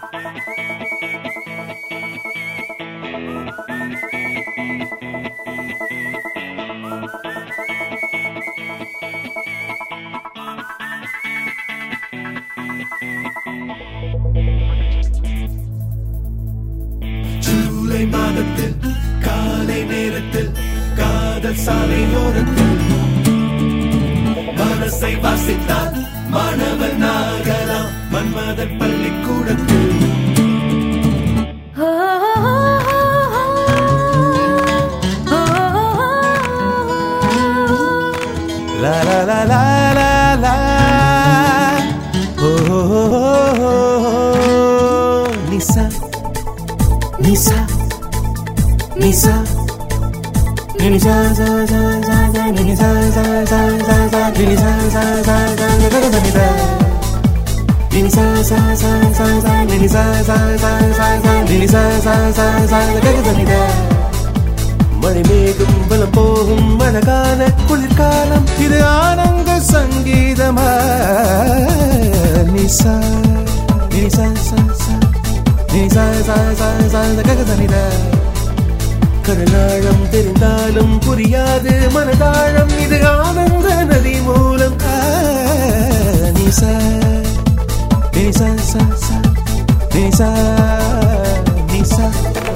ஜூலை மாதத்தில் காலை நேரத்தில் காதல் சாலையோரத்தில் மனசை வாசித்தால் மாணவன் நாகலாம் மன்மதன் பள்ளிக்கூடத்தில். La la la la la la. Oh oh oh oh. Nisa, Nisa, Nisa. Nisa sa sa sa sa, Nisa sa sa sa sa, Nisa sa sa sa sa, Nisa. Nisa sa sa sa sa, Nisa sa sa sa sa, Nisa sa sa sa, Nisa. மழை மேகம் வலம் போகும் அழகான குளிர்காலம் இது ஆனந்த சங்கீதமா. நிசா நிசா சா சா நிசா சா சா சா ககதனித. கடலாழம் தெரிந்தாலும் புரியாது மனதாழம் இது ஆனந்த நதி மூலம். நிசா நிசா சா சா நிசா நிசா.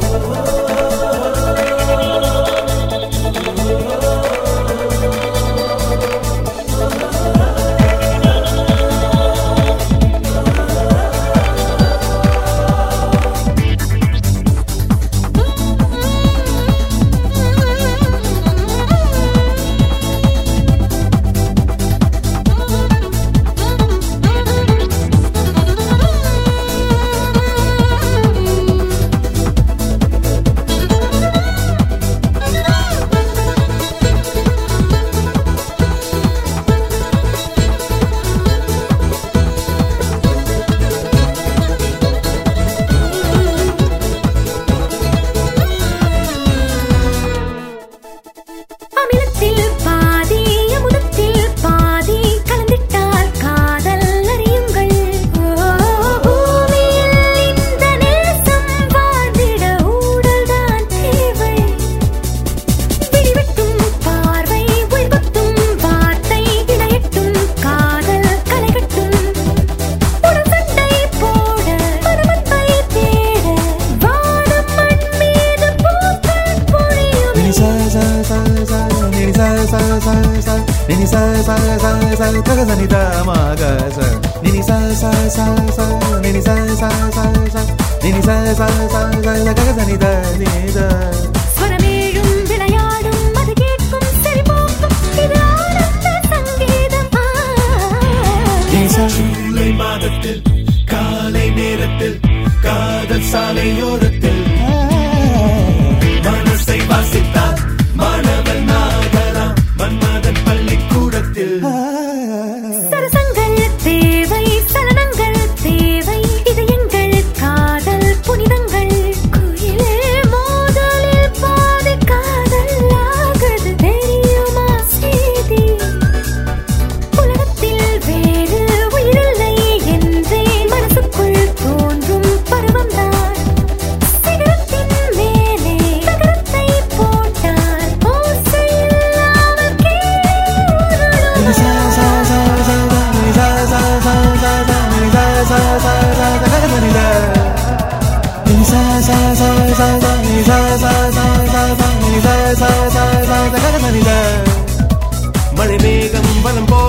ஸ்வரமேழும் விளையாடும் அது கேட்கும் சரி போக்கும் இது ஆனந்த சங்கீதம். ஜூலை மாதத்தில் காலை நேரத்தில் காதல் சாலையோரத்தில் மனசை வாசித்தால் மாணவன் நாகலாம் மன்மதன் பள்ளிக்கூடத்தில். சரசங்கள் தேவை சலனங்கள் தேவை இது எங்கள் காதல் புனிதங்கள். குயிலே மோதலில் பாதி காதல் ஆகுது தெரியுமா செய்தி. உலகத்தில் வேறு உயிரில்லை என்றே மனசுக்குள் தோன்றும் பருவம்தான். சிகரத்தின் மேலே தகரத்தை போட்டால் ஓசையில்லாமல் கீழே மழை மேகம் வலம் போ